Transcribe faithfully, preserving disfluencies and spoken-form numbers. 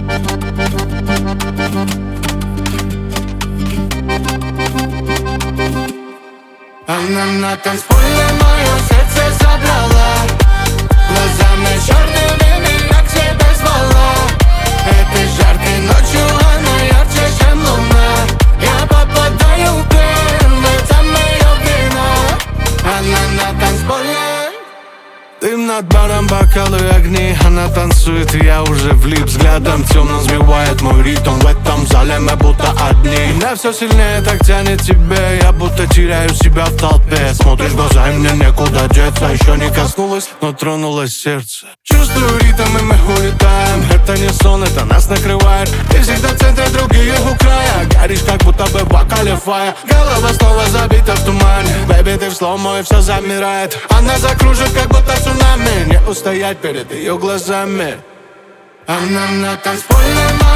Она на танцполе мое сердце забрала, глазами черными меня к себе звала. Этой жаркой ночью она ярче, чем луна. Я попадаю в плен, в этом ее вина. Она на танцполе. Дым над баром, бокалы, огни. Она танцует, и я уже влип. Взглядом темным сбивает мой ритм. В этом зале мы будто одни. Меня все сильнее так тянет тебе. Я будто теряю себя в толпе. Смотришь в глаза, и мне некуда деться. Еще не коснулась, но тронулось сердце. Чувствую ритм, и мы улетаем. Это не сон, это нас накрывает. Ты всегда в центре, другие у края. Горишь, как будто бы в бокале фая. Голова снова забита в тумане. Бэби, ты в слоумо, и все замирает. Она закружит, как будто цунами. Не устоять перед ее глазами. Она на танцполе.